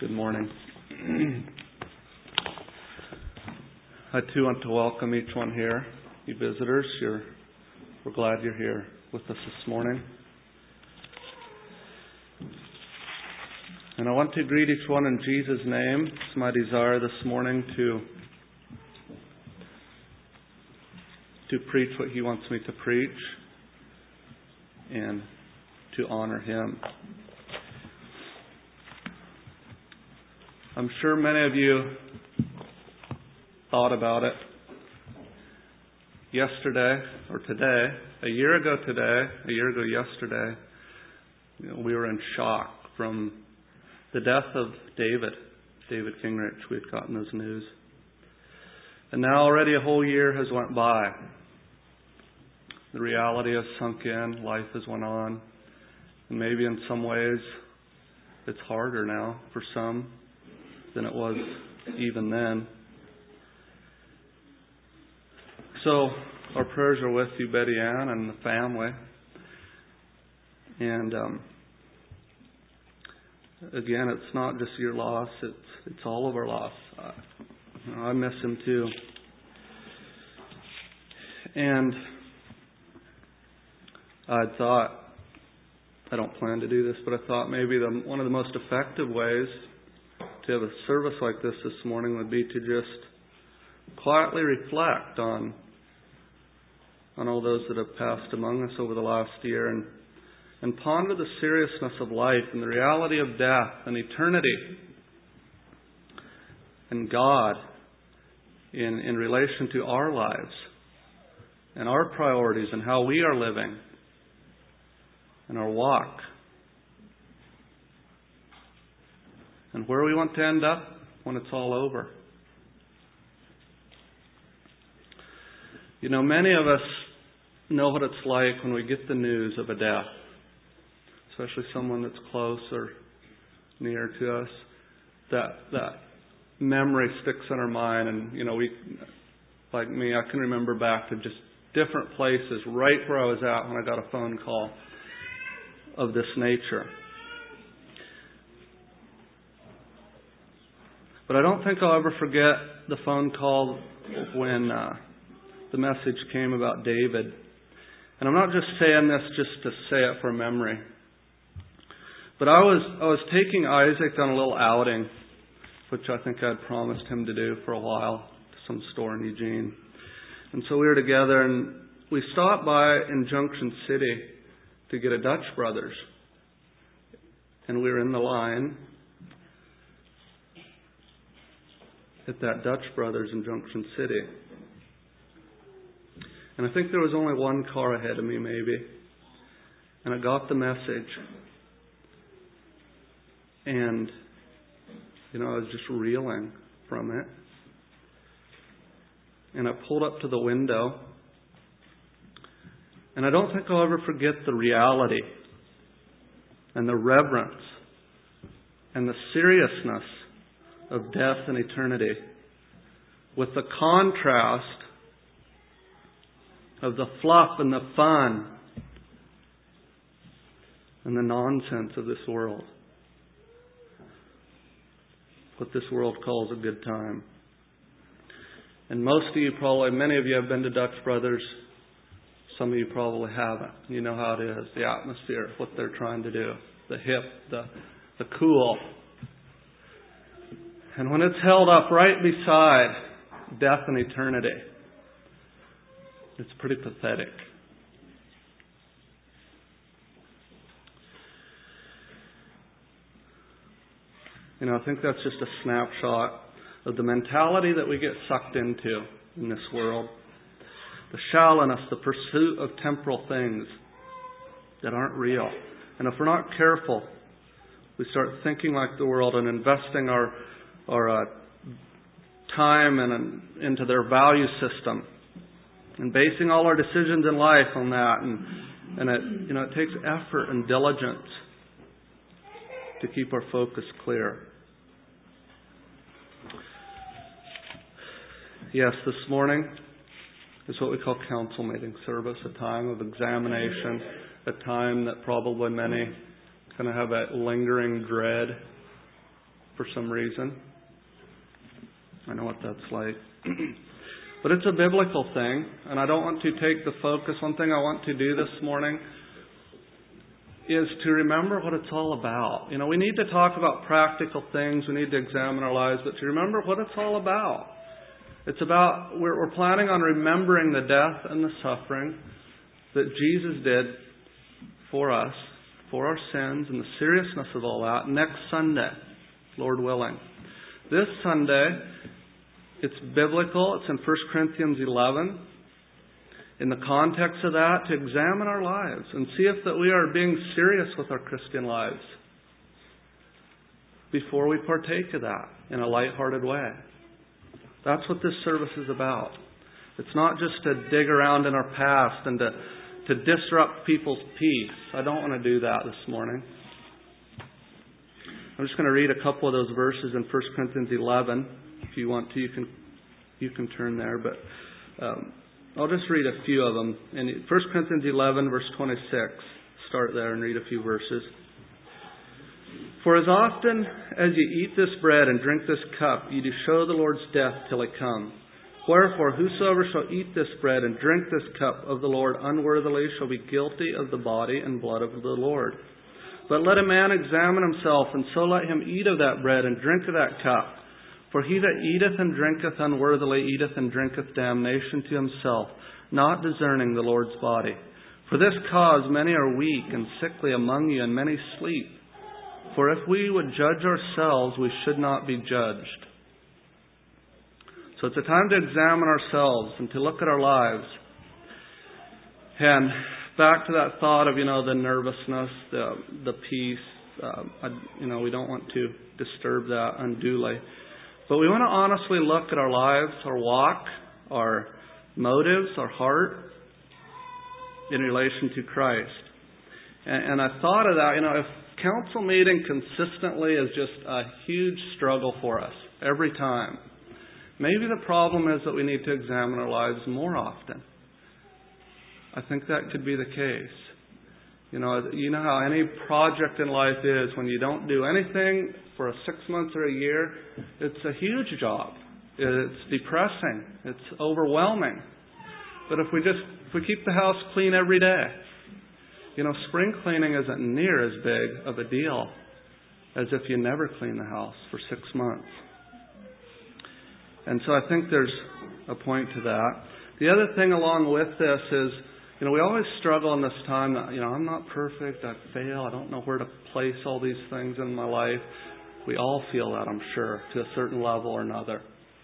Good morning. I too want to welcome each one here. You visitors, we're glad you're here with us this morning. And I want to greet each one in Jesus' name. It's my desire this morning to preach what He wants me to preach and to honor Him. I'm sure many of you thought about it yesterday or today, a year ago yesterday. We were in shock from the death of David Kingrich. We had gotten those news. And now already a whole year has went by. The reality has sunk in, life has went on, and maybe in some ways it's harder now for some than it was even then. So our prayers are with you, Betty Ann, and the family. And again, it's not just your loss; it's all of our loss. I miss him too. And I thought, I don't plan to do this, but I thought maybe one of the most effective ways to have a service like this morning would be to just quietly reflect on all those that have passed among us over the last year and ponder the seriousness of life and the reality of death and eternity and God in relation to our lives and our priorities and how we are living and our walk. And where we want to end up when it's all over. You know, many of us know what it's like when we get the news of a death, especially someone that's close or near to us. That memory sticks in our mind, and we, like me, I can remember back to just different places right where I was at when I got a phone call of this nature. But I don't think I'll ever forget the phone call when the message came about David. And I'm not just saying this just to say it for memory. But I was taking Isaac on a little outing, which I think I'd promised him to do for a while, to some store in Eugene. And so we were together, and we stopped by in Junction City to get a Dutch Brothers. And we were in the line at that Dutch Brothers in Junction City. And I think there was only one car ahead of me, maybe. And I got the message. And, I was just reeling from it. And I pulled up to the window. And I don't think I'll ever forget the reality and the reverence and the seriousness of death and eternity, with the contrast of the fluff and the fun and the nonsense of this world. What this world calls a good time. And most of you many of you have been to Dutch Brothers. Some of you probably haven't. You know how it is, the atmosphere, what they're trying to do, the hip, the cool. And when it's held up right beside death and eternity, it's pretty pathetic. I think that's just a snapshot of the mentality that we get sucked into in this world. The shallowness, the pursuit of temporal things that aren't real. And if we're not careful, we start thinking like the world and investing our time into their value system, and basing all our decisions in life on that, and it takes effort and diligence to keep our focus clear. Yes, this morning is what we call council meeting service, a time of examination, a time that probably many kind of have that lingering dread for some reason. I know what that's like. But it's a biblical thing, and I don't want to take the focus. One thing I want to do this morning is to remember what it's all about. We need to talk about practical things. We need to examine our lives, but to remember what it's all about. It's about, we're planning on remembering the death and the suffering that Jesus did for us, for our sins, and the seriousness of all that next Sunday, Lord willing. This Sunday, it's biblical. It's in 1 Corinthians 11. In the context of that, to examine our lives and see if that we are being serious with our Christian lives before we partake of that in a lighthearted way. That's what this service is about. It's not just to dig around in our past and to disrupt people's peace. I don't want to do that this morning. I'm just going to read a couple of those verses in 1 Corinthians 11. If you want to, you can turn there. But I'll just read a few of them. In 1 Corinthians 11, verse 26. Start there and read a few verses. For as often as ye eat this bread and drink this cup, ye do show the Lord's death till He come. Wherefore, whosoever shall eat this bread and drink this cup of the Lord unworthily shall be guilty of the body and blood of the Lord. But let a man examine himself, and so let him eat of that bread and drink of that cup. For he that eateth and drinketh unworthily eateth and drinketh damnation to himself, not discerning the Lord's body. For this cause many are weak and sickly among you, and many sleep. For if we would judge ourselves, we should not be judged. So it's a time to examine ourselves and to look at our lives. And back to that thought of, the nervousness, the peace. We don't want to disturb that unduly. But we want to honestly look at our lives, our walk, our motives, our heart in relation to Christ. And I thought of that, if council meeting consistently is just a huge struggle for us every time, maybe the problem is that we need to examine our lives more often. I think that could be the case. You know how any project in life is. When you don't do anything for 6 months or a year, it's a huge job. It's depressing. It's overwhelming. But if we keep the house clean every day, spring cleaning isn't near as big of a deal as if you never clean the house for 6 months. And so I think there's a point to that. The other thing along with this is, we always struggle in this time that, I'm not perfect, I fail, I don't know where to place all these things in my life. We all feel that, I'm sure, to a certain level or another.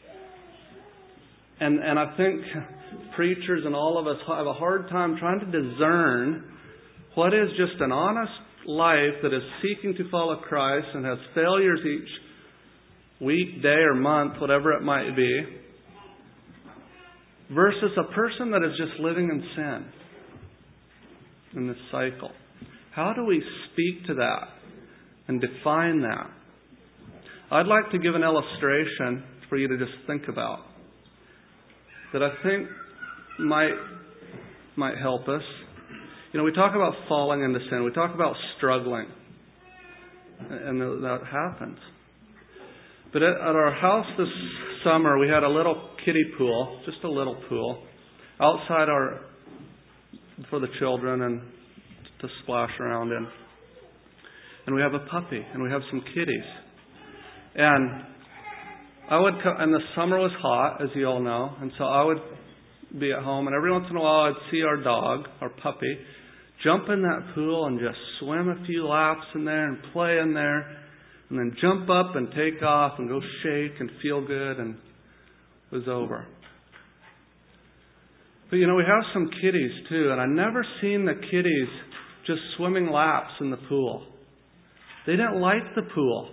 And I think preachers and all of us have a hard time trying to discern what is just an honest life that is seeking to follow Christ and has failures each week, day, or month, whatever it might be, versus a person that is just living in sin in this cycle. How do we speak to that and define that? I'd like to give an illustration for you to just think about that I think might help us. We talk about falling into sin. We talk about struggling. And that happens. But at our house this summer, we had a little kiddie pool, just a little pool, outside for the children and to splash around in. And we have a puppy, and we have some kitties. And and the summer was hot, as you all know, and so I would be at home, and every once in a while I'd see our dog, our puppy, jump in that pool and just swim a few laps in there and play in there, and then jump up and take off and go shake and feel good, and it was over. But we have some kitties too, and I never seen the kitties just swimming laps in the pool. They didn't like the pool.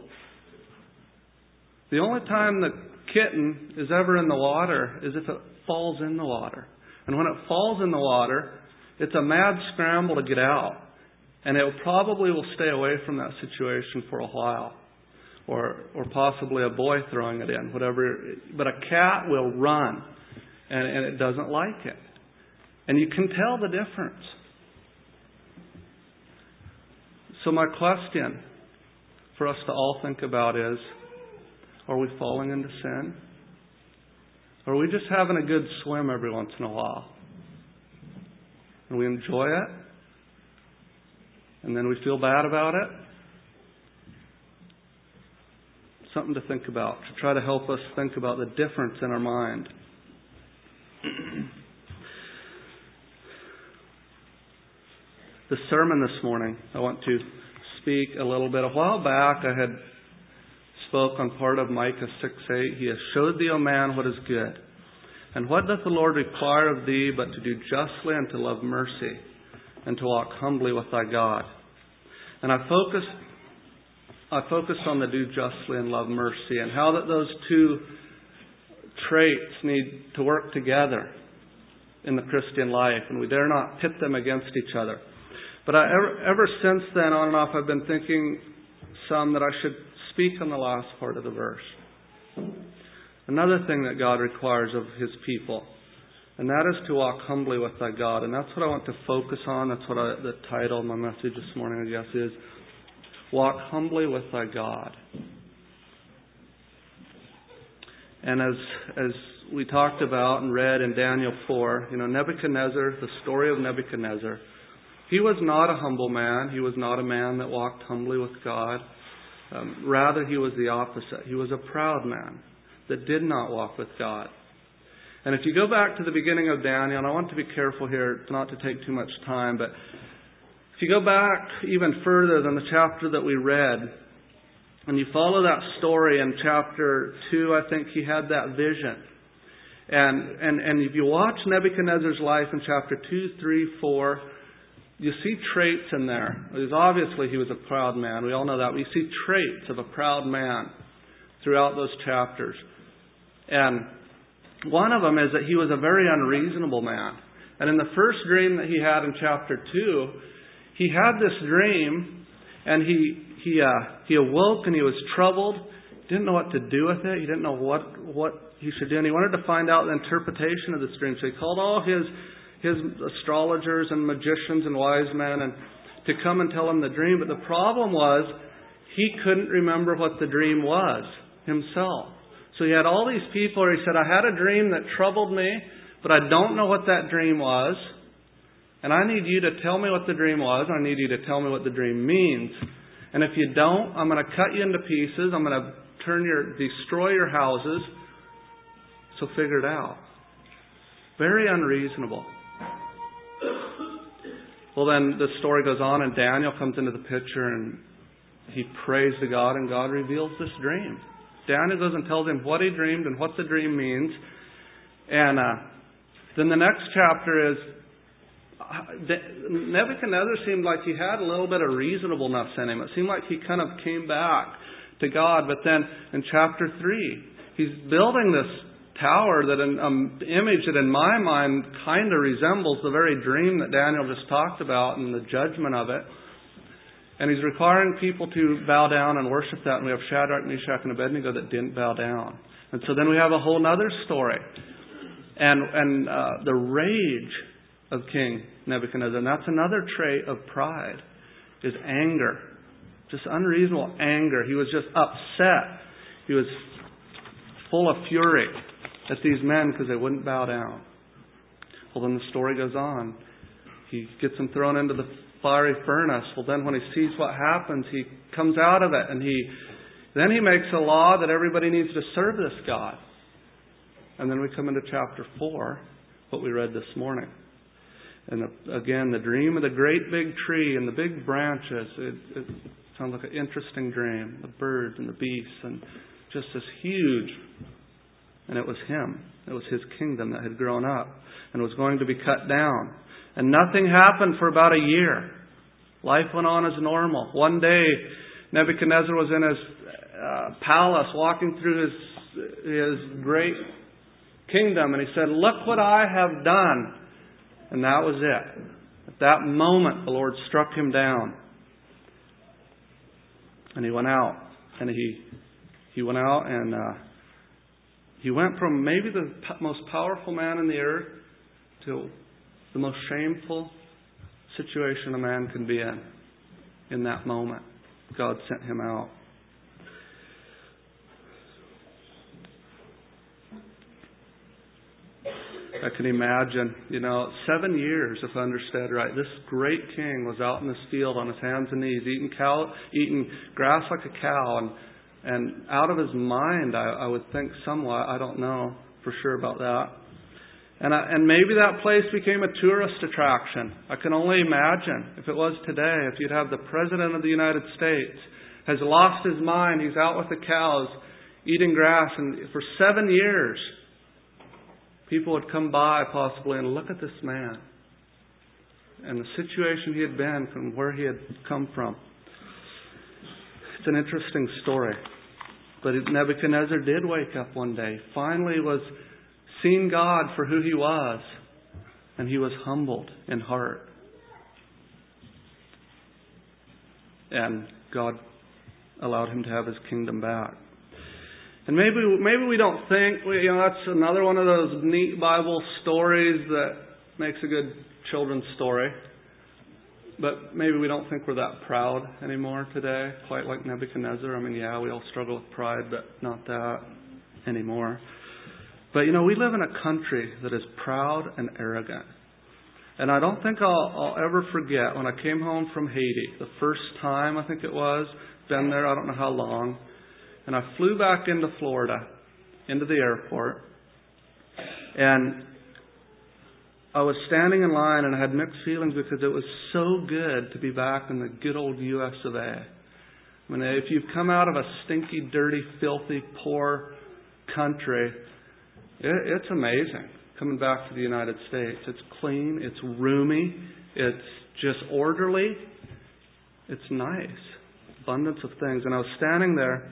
The only time the kitten is ever in the water is if it falls in the water. And when it falls in the water, it's a mad scramble to get out. And it probably will stay away from that situation for a while. Or possibly a boy throwing it in, whatever. But a cat will run, and it doesn't like it. And you can tell the difference. So my question for us to all think about is, Are we falling into sin? Or are we just having a good swim every once in a while? And we enjoy it? And then we feel bad about it? Something to think about, to try to help us think about the difference in our mind. The sermon this morning, I want to speak a little bit. A while back, I had spoke on part of Micah 6:8. He has showed thee, O man, what is good. And what doth the Lord require of thee but to do justly and to love mercy and to walk humbly with thy God? And I focused on the do justly and love mercy and how that those two traits need to work together in the Christian life, and we dare not pit them against each other. But ever since then, on and off, I've been thinking some that I should speak on the last part of the verse. Another thing that God requires of His people, and that is to walk humbly with thy God. And that's what I want to focus on. That's what the title of my message this morning, I guess, is walk humbly with thy God. And as we talked about and read in Daniel 4, Nebuchadnezzar, the story of Nebuchadnezzar, he was not a humble man. He was not a man that walked humbly with God. Rather, he was the opposite. He was a proud man that did not walk with God. And if you go back to the beginning of Daniel, and I want to be careful here not to take too much time, but if you go back even further than the chapter that we read, and you follow that story in chapter 2, I think he had that vision. And if you watch Nebuchadnezzar's life in chapter 2, 3, 4, you see traits in there. Obviously, he was a proud man. We all know that. But you see traits of a proud man throughout those chapters. And one of them is that he was a very unreasonable man. And in the first dream that he had in chapter 2, he had this dream, and he awoke and he was troubled. He didn't know what to do with it. He didn't know what he should do. And he wanted to find out the interpretation of this dream. So he called all his astrologers and magicians and wise men and to come and tell him the dream. But the problem was he couldn't remember what the dream was himself. So he had all these people where he said, I had a dream that troubled me, but I don't know what that dream was. And I need you to tell me what the dream was. I need you to tell me what the dream means. And if you don't, I'm going to cut you into pieces. I'm going to destroy your houses. So figure it out. Very unreasonable. Well, then the story goes on, and Daniel comes into the picture, and he prays to God, and God reveals this dream. Daniel goes and tells him what he dreamed and what the dream means. And then the next chapter is, Nebuchadnezzar seemed like he had a little bit of reasonableness in him. It seemed like he kind of came back to God. But then in chapter 3, he's building this tower, that an image that in my mind kind of resembles the very dream that Daniel just talked about and the judgment of it. And he's requiring people to bow down and worship that. And we have Shadrach, Meshach, and Abednego that didn't bow down. And so then we have a whole other story. And the rage of King Nebuchadnezzar. And that's another trait of pride, is anger. Just unreasonable anger. He was just upset. He was full of fury at these men because they wouldn't bow down. Well, then the story goes on. He gets them thrown into the fiery furnace. Well, then when he sees what happens, he comes out of it, and then he makes a law that everybody needs to serve this God. And then we come into chapter 4, what we read this morning. And again, the dream of the great big tree and the big branches. It sounds like an interesting dream. The birds and the beasts and just this huge. And it was him. It was his kingdom that had grown up and was going to be cut down. And nothing happened for about a year. Life went on as normal. One day, Nebuchadnezzar was in his palace walking through his great kingdom. And he said, "Look what I have done." And that was it. At that moment, the Lord struck him down. And he went out. And he went out and he went from maybe the most powerful man in the earth to the most shameful situation a man can be in that moment. God sent him out. I can imagine, 7 years, if I understand right, this great king was out in this field on his hands and knees, eating grass like a cow, and out of his mind, I would think somewhat. I don't know for sure about that. And maybe that place became a tourist attraction. I can only imagine if it was today, if you'd have the President of the United States has lost his mind, he's out with the cows eating grass, and for 7 years, people would come by possibly and look at this man and the situation he had been from where he had come from. It's an interesting story. But Nebuchadnezzar did wake up one day, finally was seen God for who He was, and he was humbled in heart. And God allowed him to have his kingdom back. And maybe we don't think, that's another one of those neat Bible stories that makes a good children's story. But maybe we don't think we're that proud anymore today, quite like Nebuchadnezzar. I mean, yeah, we all struggle with pride, but not that anymore. But, we live in a country that is proud and arrogant. And I don't think I'll ever forget when I came home from Haiti, the first time I think it was, been there I don't know how long, and I flew back into Florida, into the airport, and I was standing in line and I had mixed feelings because it was so good to be back in the good old U.S. of A. I mean, if you've come out of a stinky, dirty, filthy, poor country, it's amazing coming back to the United States. It's clean, it's roomy, it's just orderly, it's nice. Abundance of things. And I was standing there,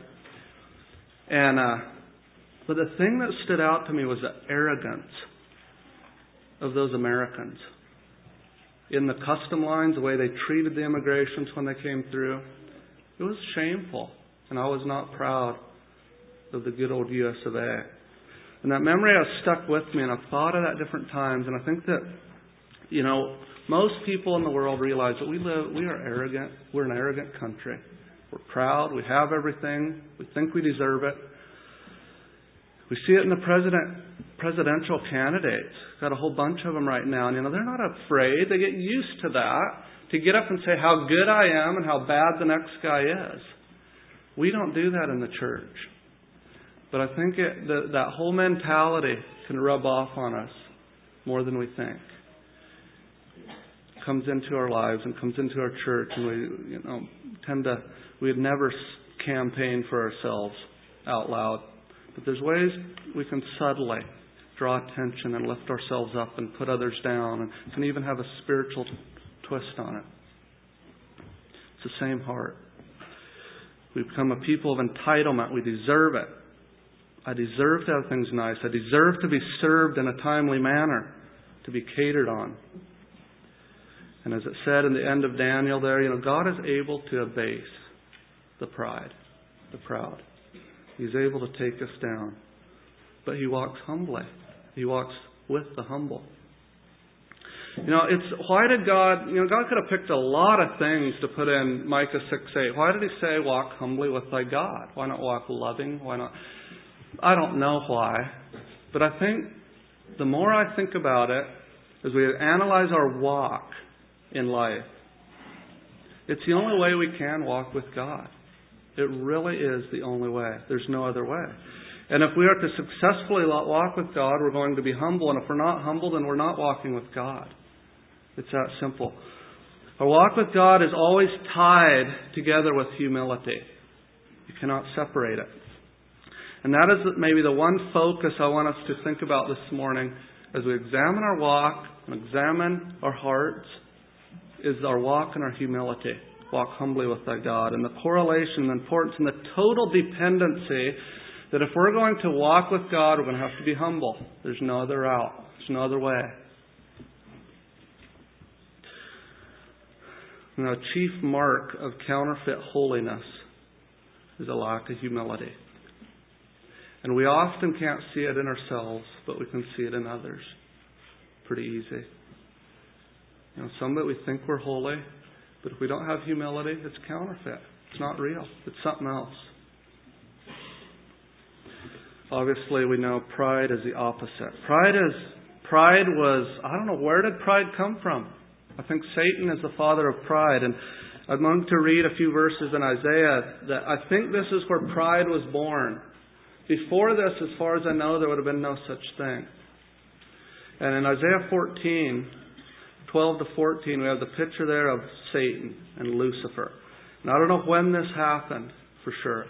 but the thing that stood out to me was the arrogance of those Americans. In the custom lines, the way they treated the immigrants when they came through, it was shameful. And I was not proud of the good old U.S. of A. And that memory has stuck with me, and I've thought of that different times. And I think that, most people in the world realize that we are arrogant. We're an arrogant country. We're proud. We have everything. We think we deserve it. We see it in the presidential candidates. Got a whole bunch of them right now. And, they're not afraid. They get used to that. To get up and say how good I am and how bad the next guy is. We don't do that in the church. But I think that whole mentality can rub off on us more than we think. It comes into our lives and comes into our church, and we we'd never campaign for ourselves out loud. But there's ways we can subtly draw attention and lift ourselves up and put others down, and can even have a spiritual twist on it. It's the same heart. We become a people of entitlement. We deserve it. I deserve to have things nice. I deserve to be served in a timely manner, to be catered on. And as it said in the end of Daniel there, God is able to abase the pride, the proud. He's able to take us down. But He walks humbly. He walks with the humble. Why did God could have picked a lot of things to put in Micah 6:8. Why did He say walk humbly with thy God? Why not walk loving? Why not? I don't know why. But I think the more I think about it, as we analyze our walk in life, it's the only way we can walk with God. It really is the only way. There's no other way. And if we are to successfully walk with God, we're going to be humble. And if we're not humble, then we're not walking with God. It's that simple. Our walk with God is always tied together with humility. You cannot separate it. And that is maybe the one focus I want us to think about this morning as we examine our walk and examine our hearts, is our walk and our humility. Walk humbly with thy God. And the correlation, the importance, and the total dependency that if we're going to walk with God, we're going to have to be humble. There's no other route. There's no other way. A chief mark of counterfeit holiness is a lack of humility. And we often can't see it in ourselves, but we can see it in others. Pretty easy. Some that we think we're holy, but if we don't have humility, it's counterfeit. It's not real. It's something else. Obviously, we know pride is the opposite. Pride Pride was, I don't know, where did pride come from? I think Satan is the father of pride. And I'm going to read a few verses in Isaiah that I think this is where pride was born. Before this, as far as I know, there would have been no such thing. And in Isaiah 14, 12 to 14, we have the picture there of Satan and Lucifer. And I don't know when this happened for sure.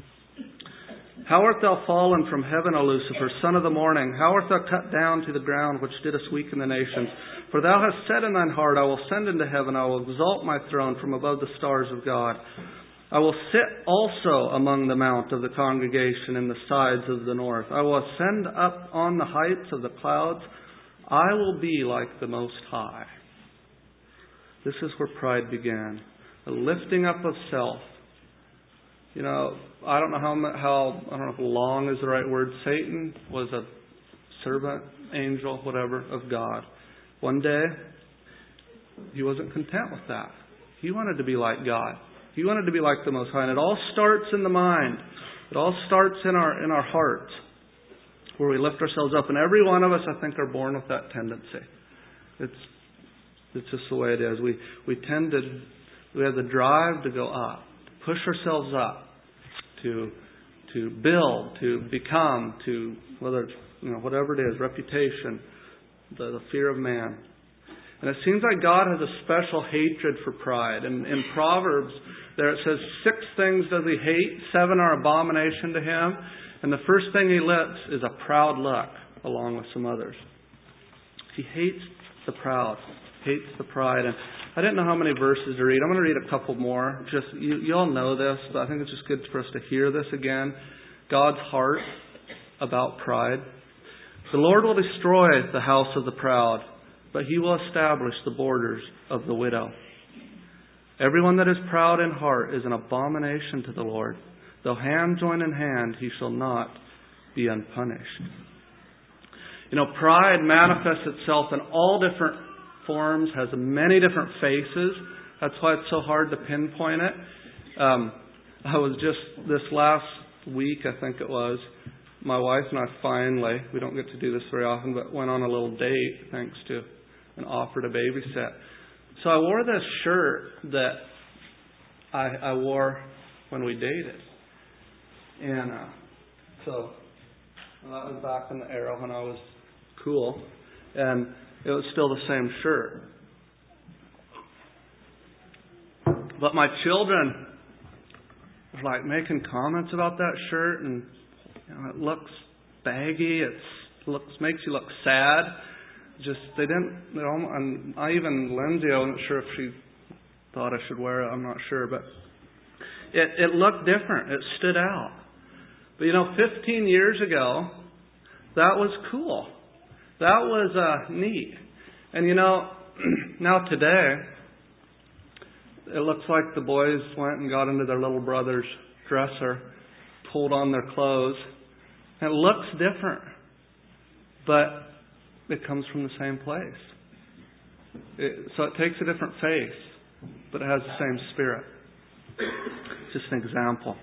How art thou fallen from heaven, O Lucifer, son of the morning? How art thou cut down to the ground, which didst weaken the nations? For thou hast said in thine heart, I will ascend into heaven, I will exalt my throne from above the stars of God. I will sit also among the mount of the congregation in the sides of the north. I will ascend up on the heights of the clouds. I will be like the Most High. This is where pride began. A lifting up of self. You know, I don't know how I don't know if long is the right word. Satan was a servant, angel, whatever, of God. One day, he wasn't content with that. He wanted to be like God. He wanted to be like the Most High. And it all starts in the mind. It all starts in our hearts, where we lift ourselves up. And every one of us, I think, are born with that tendency. It's just the way it is. We have the drive to go up, to push ourselves up, to build, to become, to whether it's, whatever it is, reputation, the fear of man. And it seems like God has a special hatred for pride. And in Proverbs, there it says 6 things does He hate, 7 are abomination to Him. And the first thing He lists is a proud look, along with some others. He hates the proud, hates the pride. And I didn't know how many verses to read. I'm going to read a couple more. Just you all know this, but I think it's just good for us to hear this again. God's heart about pride. The Lord will destroy the house of the proud, but He will establish the borders of the widow. Everyone that is proud in heart is an abomination to the Lord. Though hand join in hand, he shall not be unpunished. Pride manifests itself in all different forms, has many different faces. That's why it's so hard to pinpoint it. I was just, this last week, I think it was, my wife and I finally, we don't get to do this very often, but went on a little date thanks to an offer to babysit. So I wore this shirt that I wore when we dated. And so that was back in the era when I was cool. And it was still the same shirt. But my children were like making comments about that shirt, and it looks baggy. Makes you look sad. Just they didn't. And Lindsay, I wasn't sure if she thought I should wear it. I'm not sure, but it looked different. It stood out. But 15 years ago, that was cool. That was neat. And now today, it looks like the boys went and got into their little brother's dresser, pulled on their clothes. And it looks different. But it comes from the same place. So it takes a different face, but it has the same spirit. Just an example.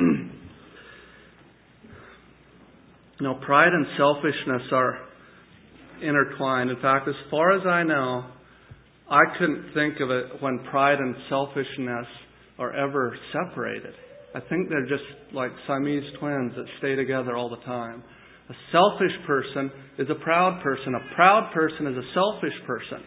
Pride and selfishness are intertwined. In fact, as far as I know, I couldn't think of it when pride and selfishness are ever separated. I think they're just like Siamese twins that stay together all the time. A selfish person is a proud person. A proud person is a selfish person.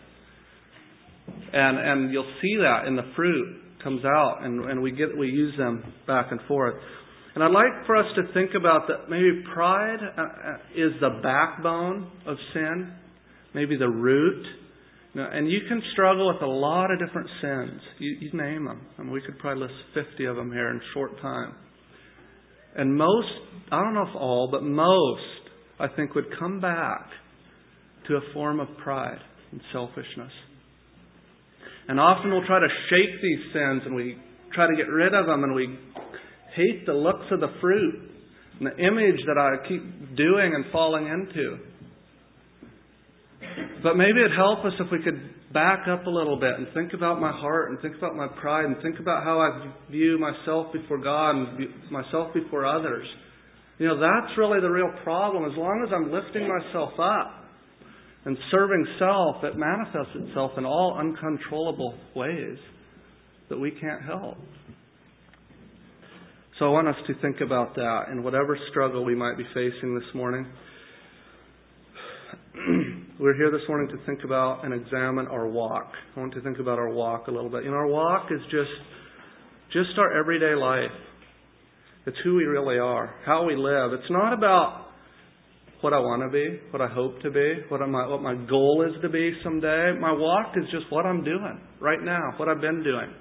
And you'll see that in the fruit comes out, and we use them back and forth. And I'd like for us to think about that maybe pride is the backbone of sin, maybe the root. And you can struggle with a lot of different sins. You name them. And we could probably list 50 of them here in a short time. And most, I don't know if all, but most, I think would come back to a form of pride and selfishness. And often we'll try to shake these sins and we try to get rid of them, and we hate the looks of the fruit and the image that I keep doing and falling into. But maybe it'd help us if we could back up a little bit and think about my heart and think about my pride and think about how I view myself before God and myself before others. That's really the real problem. As long as I'm lifting myself up And serving self, it manifests itself in all uncontrollable ways that we can't help. So I want us to think about that in whatever struggle we might be facing this morning. We're here this morning to think about and examine our walk. I want to think about our walk a little bit. Our walk is just our everyday life. It's who we really are, how we live. It's not about what I want to be, what I hope to be, what my goal is to be someday. My walk is just what I'm doing right now, what I've been doing.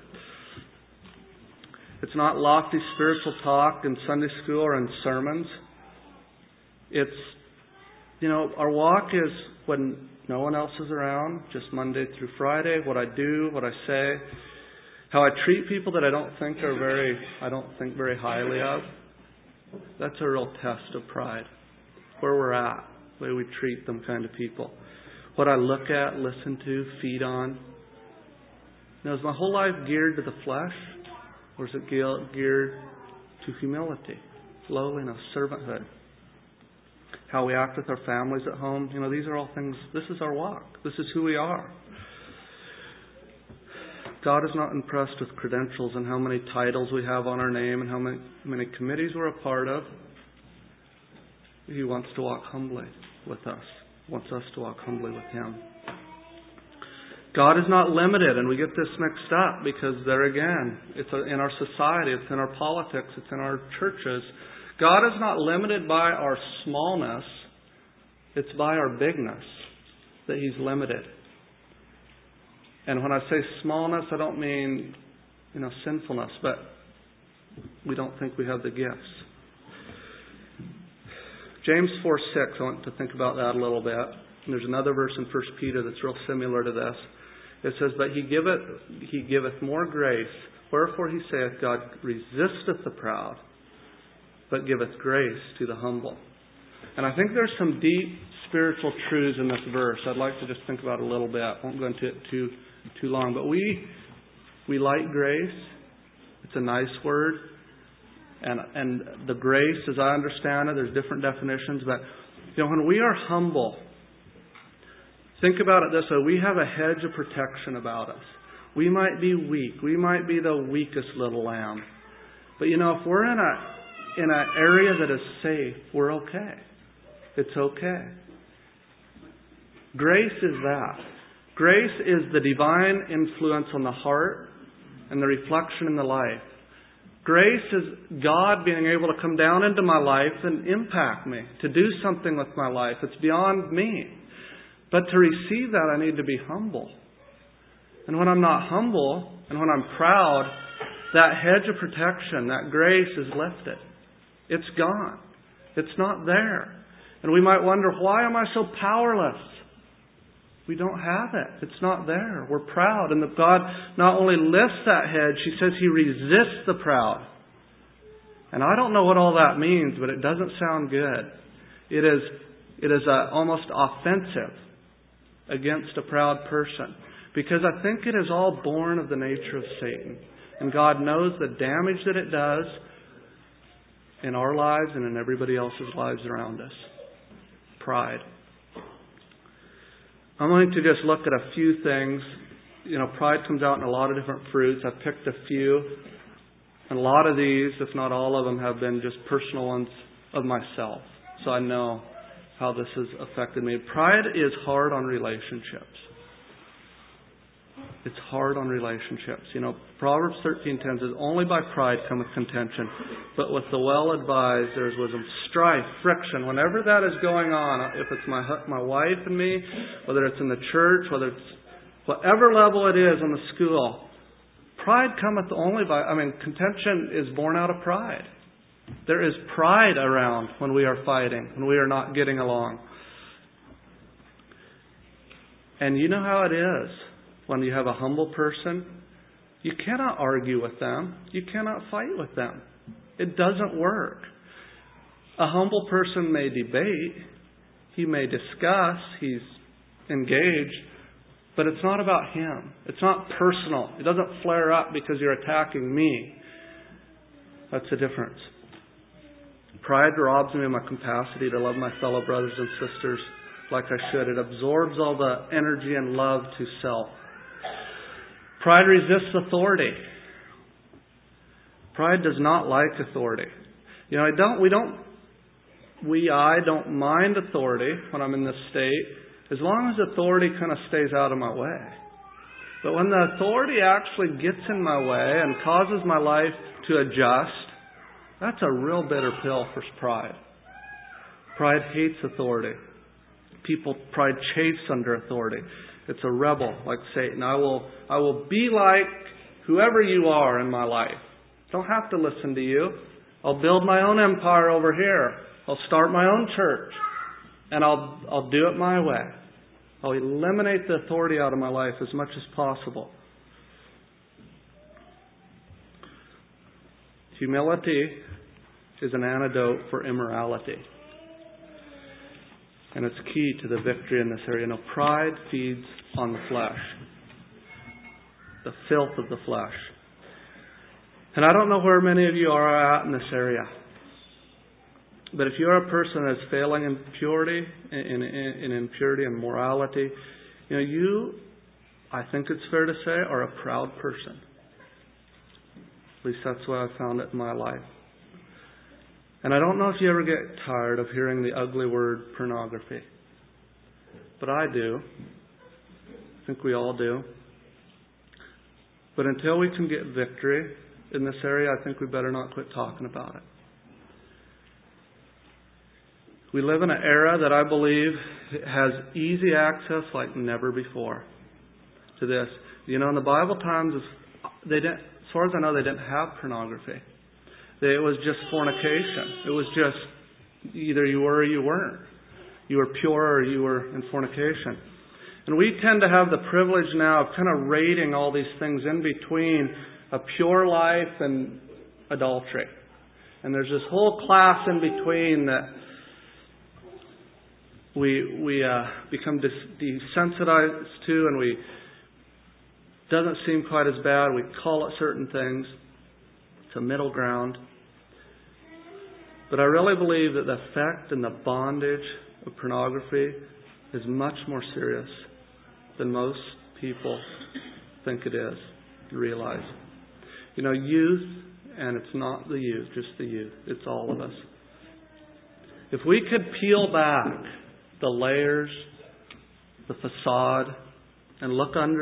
It's not lofty spiritual talk in Sunday school or in sermons. It's, our walk is when no one else is around, just Monday through Friday, what I do, what I say, how I treat people that I don't think very highly of. That's a real test of pride. Where we're at, the way we treat them kind of people. What I look at, listen to, feed on. Is my whole life geared to the flesh? Or is it geared to humility, lowliness, servanthood? How we act with our families at home. These are all things, this is our walk. This is who we are. God is not impressed with credentials and how many titles we have on our name and how many committees we're a part of. He wants to walk humbly with us. Wants us to walk humbly with Him. God is not limited, and we get this mixed up because there again, it's in our society, it's in our politics, it's in our churches. God is not limited by our smallness. It's by our bigness that He's limited. And when I say smallness, I don't mean, sinfulness, but we don't think we have the gifts. James 4:6, I want to think about that a little bit. And there's another verse in 1 Peter that's real similar to this. It says, "But He giveth more grace. Wherefore He saith, God resisteth the proud, but giveth grace to the humble." And I think there's some deep spiritual truths in this verse I'd like to just think about a little bit. I won't go into it too long. But we like grace. It's a nice word. And the grace, as I understand it, there's different definitions. But, when we are humble, think about it this way. We have a hedge of protection about us. We might be weak. We might be the weakest little lamb. But, if we're in an area that is safe, we're okay. It's okay. Grace is that. Grace is the divine influence on the heart and the reflection in the life. Grace is God being able to come down into my life and impact me, to do something with my life. It's beyond me. But to receive that, I need to be humble. And when I'm not humble, and when I'm proud, that hedge of protection, that grace is lifted. It's gone. It's not there. And we might wonder, why am I so powerless? We don't have it. It's not there. We're proud. And that God not only lifts that hedge, He says He resists the proud. And I don't know what all that means, but it doesn't sound good. It is almost offensive against a proud person. Because I think it is all born of the nature of Satan. And God knows the damage that it does in our lives and in everybody else's lives around us. Pride. I'm going to just look at a few things. Pride comes out in a lot of different fruits. I've picked a few. And a lot of these, if not all of them, have been just personal ones of myself. So I know how this has affected me. Pride is hard on relationships. It's hard on relationships. Proverbs 13:10 says, "Only by pride cometh contention, but with the well-advised there is wisdom." Strife, friction, whenever that is going on, if it's my wife and me, whether it's in the church, whether it's whatever level it is in the school, pride cometh only by, contention is born out of pride. There is pride around when we are fighting, when we are not getting along. And you know how it is. When you have a humble person, you cannot argue with them. You cannot fight with them. It doesn't work. A humble person may debate. He may discuss. He's engaged. But it's not about him. It's not personal. It doesn't flare up because you're attacking me. That's the difference. Pride robs me of my capacity to love my fellow brothers and sisters like I should. It absorbs all the energy and love to self. Pride resists authority. Pride does not like authority. I don't mind authority when I'm in this state, as long as authority kind of stays out of my way. But when the authority actually gets in my way and causes my life to adjust, that's a real bitter pill for pride. Pride hates authority. Pride chafes under authority. It's a rebel like Satan. I will be like whoever you are in my life. Don't have to listen to you. I'll build my own empire over here. I'll start my own church. And I'll do it my way. I'll eliminate the authority out of my life as much as possible. Humility is an antidote for immorality. And it's key to the victory in this area. Pride feeds on the flesh. The filth of the flesh. And I don't know where many of you are at in this area. But if you're a person that's failing in purity, in impurity and morality, you, I think it's fair to say, are a proud person. At least that's what I've found it in my life. And I don't know if you ever get tired of hearing the ugly word pornography. But I do. I think we all do. But until we can get victory in this area, I think we better not quit talking about it. We live in an era that I believe has easy access like never before to this. In the Bible times, as far as I know, they didn't have pornography. It was just fornication. It was just either you were or you weren't. You were pure or you were in fornication. And we tend to have the privilege now of kind of rating all these things in between a pure life and adultery. And there's this whole class in between that we become desensitized to, and doesn't seem quite as bad. We call it certain things. It's a middle ground. But I really believe that the effect and the bondage of pornography is much more serious than most people think it is, realize. Youth, and it's not the youth, just the youth. It's all of us. If we could peel back the layers, the facade, and look under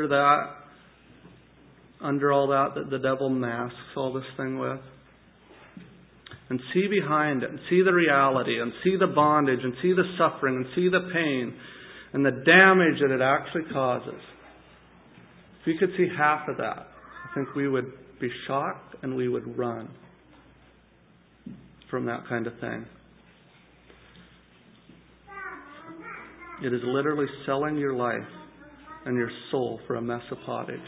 all that the devil masks all this thing with, and see behind it, and see the reality, and see the bondage, and see the suffering, and see the pain, and the damage that it actually causes. If we could see half of that, I think we would be shocked and we would run from that kind of thing. It is literally selling your life and your soul for a mess of pottage.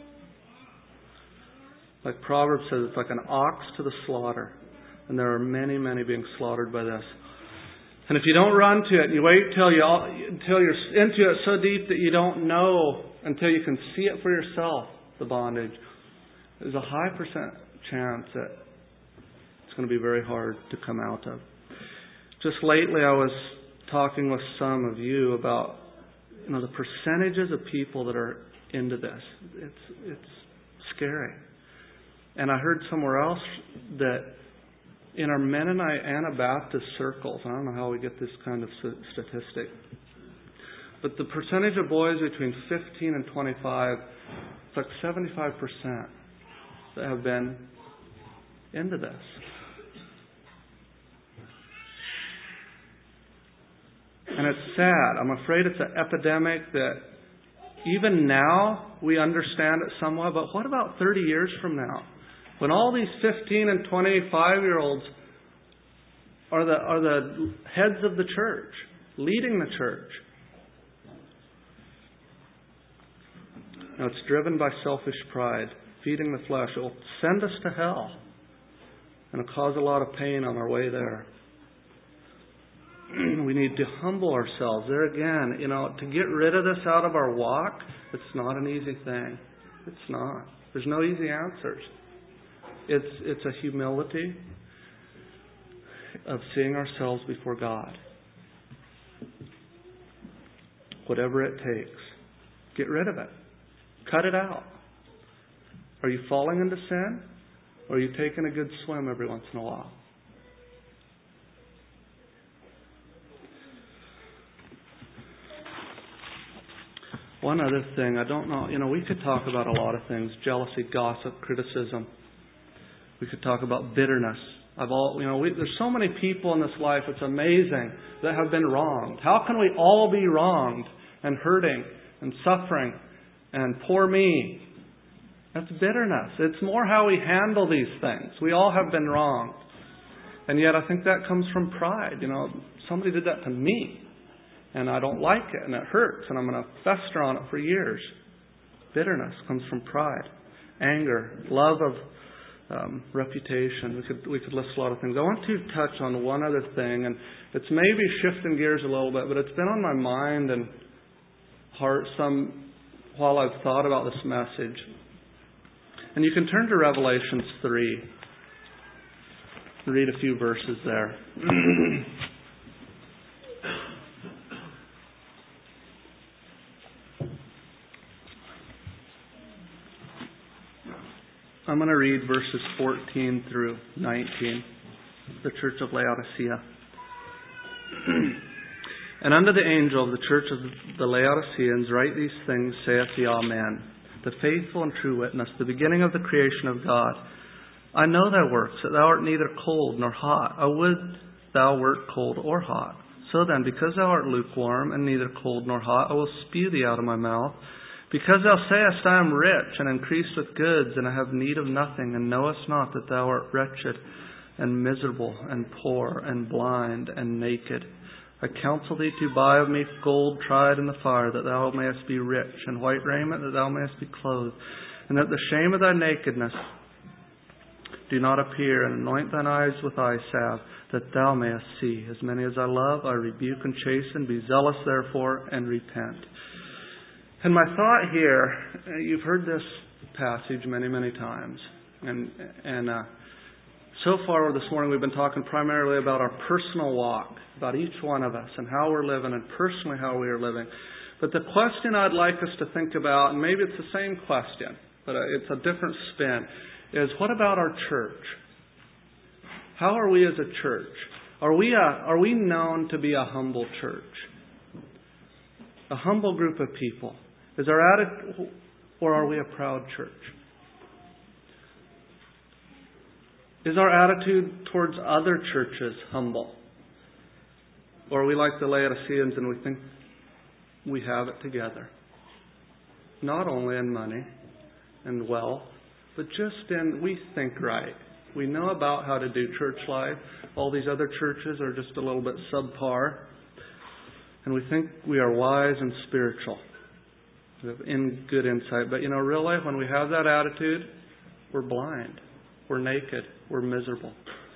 Like Proverbs says, it's like an ox to the slaughter. And there are many, many being slaughtered by this. And if you don't run to it, you wait until you're into it so deep that you don't know, until you can see it for yourself, the bondage, there's a high % chance that it's going to be very hard to come out of. Just lately I was talking with some of you about the percentages of people that are into this. It's scary. And I heard somewhere else that in our Mennonite Anabaptist circles, I don't know how we get this kind of statistic, but the percentage of boys between 15 and 25, it's like 75% that have been into this. And it's sad. I'm afraid it's an epidemic that even now we understand it somewhat, but what about 30 years from now? When all these 15 and 25-year-olds are the heads of the church, leading the church. Now it's driven by selfish pride, feeding the flesh. It will send us to hell, and it'll cause a lot of pain on our way there. We need to humble ourselves. There again, to get rid of this out of our walk, it's not an easy thing. It's not. There's no easy answers. It's a humility of seeing ourselves before God. whatever it takes. Get rid of it. Cut it out. Are you falling into sin? Or are you taking a good swim every once in a while? One other thing, I don't know, we could talk about a lot of things. Jealousy, gossip, criticism. We could talk about bitterness. There's so many people in this life, it's amazing, that have been wronged. How can we all be wronged and hurting and suffering and poor me? That's bitterness. It's more how we handle these things. We all have been wronged. And yet I think that comes from pride. Somebody did that to me. And I don't like it, and it hurts, and I'm going to fester on it for years. Bitterness comes from pride. Anger, love of reputation. We could list a lot of things. I want to touch on one other thing, and it's maybe shifting gears a little bit, but it's been on my mind and heart while I've thought about this message. And you can turn to Revelations 3. Read a few verses there. I'm going to read verses 14 through 19, the church of Laodicea. And unto the angel of the church of the Laodiceans write these things, saith the Amen, the faithful and true witness, the beginning of the creation of God. I know thy works, that thou art neither cold nor hot. I would thou wert cold or hot. So then, because thou art lukewarm, and neither cold nor hot, I will spew thee out of my mouth. Because thou sayest, I am rich, and increased with goods, and I have need of nothing, and knowest not that thou art wretched, and miserable, and poor, and blind, and naked. I counsel thee to buy of me gold tried in the fire, that thou mayest be rich, and white raiment, that thou mayest be clothed, and that the shame of thy nakedness do not appear, and anoint thine eyes with eye salve, that thou mayest see. As many as I love, I rebuke and chasten. Be zealous, therefore, and repent. And my thought here, you've heard this passage many, many times. And so far this morning we've been talking primarily about our personal walk, about each one of us and how we're living and personally how we are living. But the question I'd like us to think about, and maybe it's the same question, but it's a different spin, is what about our church? How are we as a church? Are we known to be a humble church? A humble group of people? Is our attitude, or are we a proud church? Is our attitude towards other churches humble? Or are we like the Laodiceans and we think we have it together? Not only in money and wealth, but just in we think right. We know about how to do church life. All these other churches are just a little bit subpar. And we think we are wise and spiritual. We have good insight. But real life, when we have that attitude, we're blind. We're naked. We're miserable.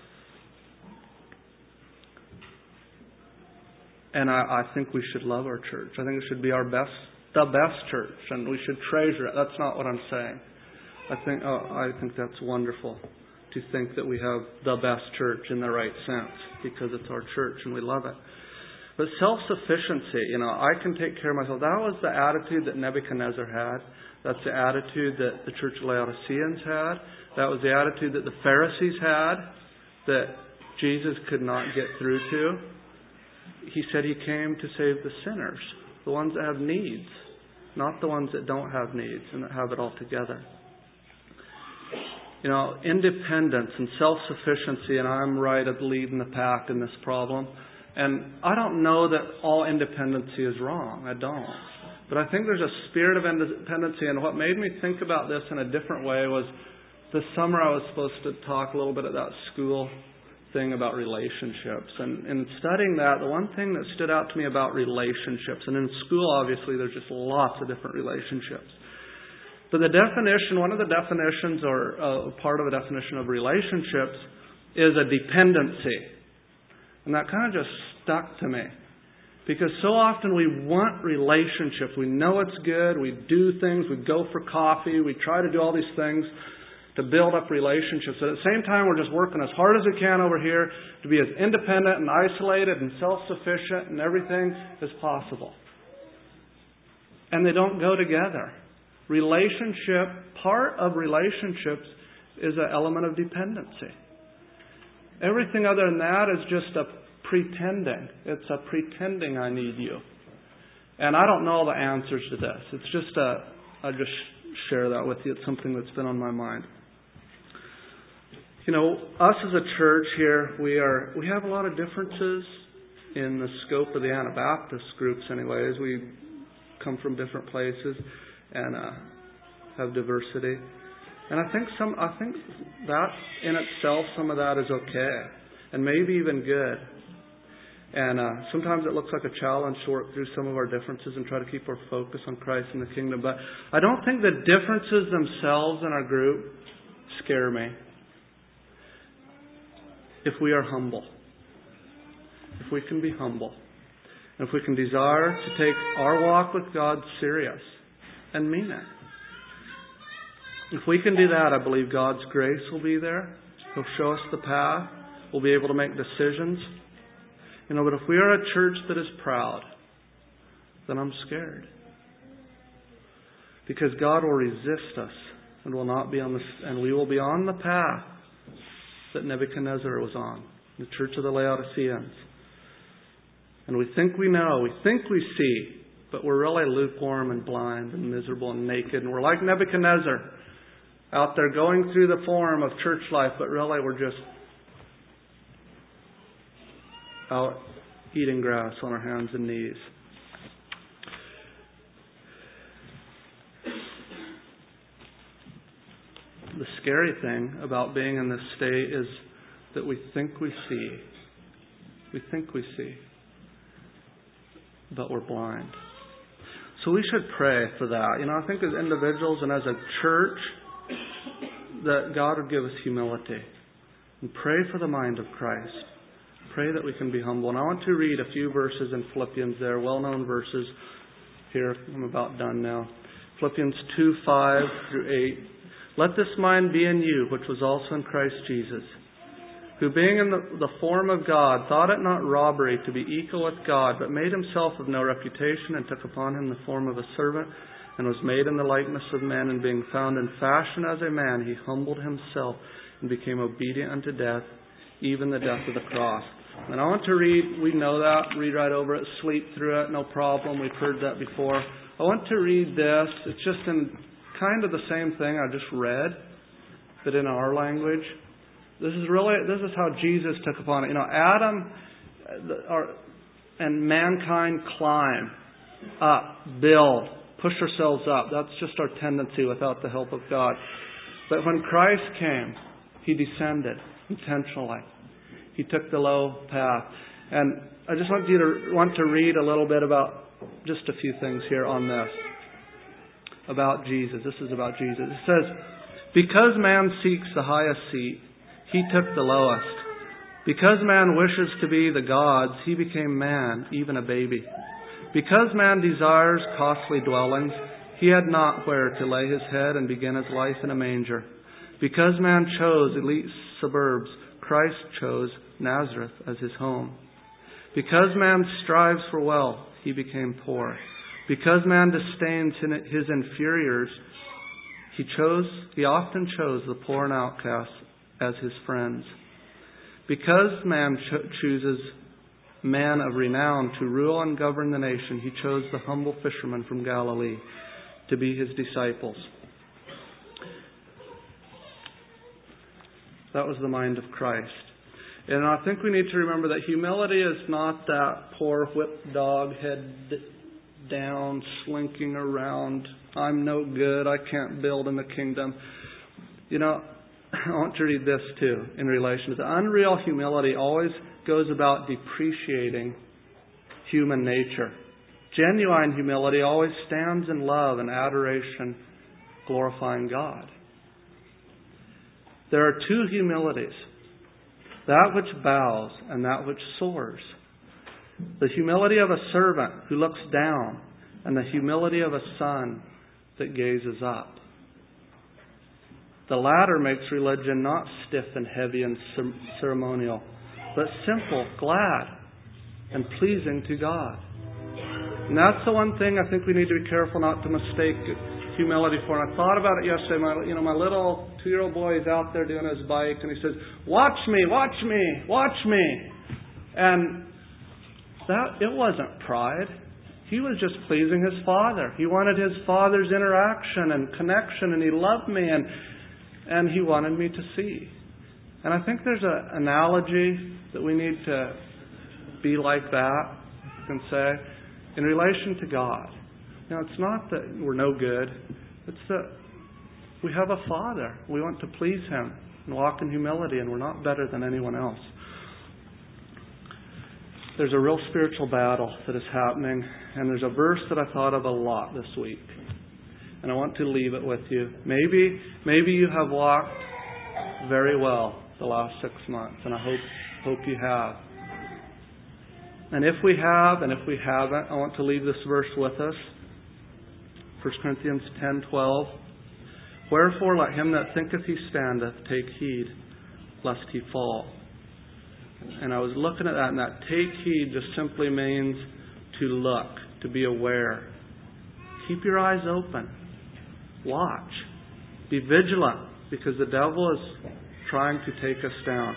And I think we should love our church. I think it should be the best church, and we should treasure it. That's not what I'm saying. I think that's wonderful to think that we have the best church in the right sense because it's our church and we love it. But self-sufficiency, I can take care of myself. That was the attitude that Nebuchadnezzar had. That's the attitude that the church of Laodiceans had. That was the attitude that the Pharisees had that Jesus could not get through to. He said he came to save the sinners, the ones that have needs, not the ones that don't have needs and that have it all together. Independence and self-sufficiency, and I'm right at leading the pack in this problem. And I don't know that all independency is wrong. I don't. But I think there's a spirit of independency. And what made me think about this in a different way was this summer I was supposed to talk a little bit at that school thing about relationships. And in studying that, the one thing that stood out to me about relationships, and in school obviously there's just lots of different relationships. But the definition, one of the definitions or part of a definition of relationships is a dependency. And that kind of just stuck to me. Because so often we want relationships. We know it's good. We do things. We go for coffee. We try to do all these things to build up relationships. But at the same time, we're just working as hard as we can over here to be as independent and isolated and self-sufficient and everything as possible. And they don't go together. Part of relationships is an element of dependency. Everything other than that is just a pretending. It's a pretending I need you. And I don't know the answers to this. It's just I just share that with you. It's something that's been on my mind. Us as a church here, we have a lot of differences in the scope of the Anabaptist groups anyways. We come from different places and have diversity. And I think that in itself, some of that is okay. And maybe even good. And sometimes it looks like a challenge to work through some of our differences and try to keep our focus on Christ and the kingdom. But I don't think the differences themselves in our group scare me. If we are humble. If we can be humble. And if we can desire to take our walk with God serious and mean it. If we can do that, I believe God's grace will be there. He'll show us the path. We'll be able to make decisions. But if we are a church that is proud, then I'm scared. Because God will resist us and will not be and we will be on the path that Nebuchadnezzar was on, the church of the Laodiceans. And we think we know, we think we see, but we're really lukewarm and blind and miserable and naked. And we're like Nebuchadnezzar, out there going through the form of church life, but really we're just out eating grass on our hands and knees. The scary thing about being in this state is that we think we see. We think we see. But we're blind. So we should pray for that. I think as individuals and as a church, that God would give us humility. And pray for the mind of Christ. Pray that we can be humble. And I want to read a few verses in Philippians there, well-known verses. Here, I'm about done now. Philippians 2:5-8. Let this mind be in you, which was also in Christ Jesus, who being in the form of God, thought it not robbery to be equal with God, but made himself of no reputation, and took upon him the form of a servant, and was made in the likeness of men, and being found in fashion as a man, he humbled himself, and became obedient unto death, even the death of the cross. And I want to read, we know that, read right over it, sleep through it, no problem, we've heard that before. I want to read this, it's just in kind of the same thing I just read, but in our language. This is how Jesus took upon it. Adam and mankind climb up, build, push ourselves up. That's just our tendency without the help of God. But when Christ came, He descended intentionally. He took the low path. And I just want you to read a little bit about just a few things here on this. About Jesus. This is about Jesus. It says, because man seeks the highest seat, He took the lowest. Because man wishes to be the gods, He became man, even a baby. Because man desires costly dwellings, He had not where to lay His head and begin His life in a manger. Because man chose elite suburbs, Christ chose Nazareth as His home. Because man strives for wealth, He became poor. Because man disdains his inferiors, He often chose the poor and outcasts as His friends. Because man chooses man of renown to rule and govern the nation, He chose the humble fishermen from Galilee to be His disciples. That was the mind of Christ. And I think we need to remember that humility is not that poor whipped dog, head down, slinking around. I'm no good. I can't build in the kingdom. I want to read this too in relation to the unreal humility always goes about depreciating human nature. Genuine humility always stands in love and adoration, glorifying God. There are two humilities, that which bows and that which soars. The humility of a servant who looks down and the humility of a son that gazes up. The latter makes religion not stiff and heavy and ceremonial, but simple, glad, and pleasing to God. And that's the one thing I think we need to be careful not to mistake humility for. And I thought about it yesterday. My little 2-year-old boy is out there doing his bike, and he says, "Watch me, watch me, watch me." And it wasn't pride. He was just pleasing his father. He wanted his father's interaction and connection, and he loved me, and he wanted me to see. And I think there's an analogy that we need to be like that, you can say, in relation to God. It's not that we're no good. It's that we have a Father. We want to please Him and walk in humility, and we're not better than anyone else. There's a real spiritual battle that is happening, and there's a verse that I thought of a lot this week. And I want to leave it with you. Maybe you have walked very well the last 6 months, and I hope you have. And if we have, and if we haven't, I want to leave this verse with us. 1 Corinthians 10:12. "Wherefore let him that thinketh he standeth take heed, lest he fall." And I was looking at that, and that take heed just simply means to look, to be aware. Keep your eyes open. Watch. Be vigilant, because the devil is trying to take us down.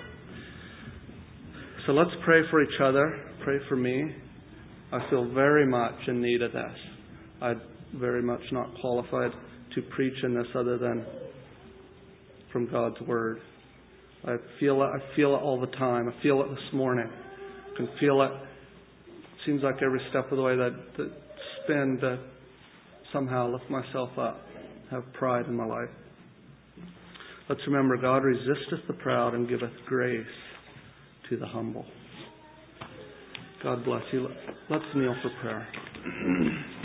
So let's pray for each other. Pray for me. I feel very much in need of this. I'm very much not qualified to preach in this other than from God's Word. I feel it all the time. I feel it this morning. I can feel it. It seems like every step of the way that spin to somehow lift myself up, have pride in my life. Let's remember, God resisteth the proud and giveth grace to the humble. God bless you. Let's kneel for prayer.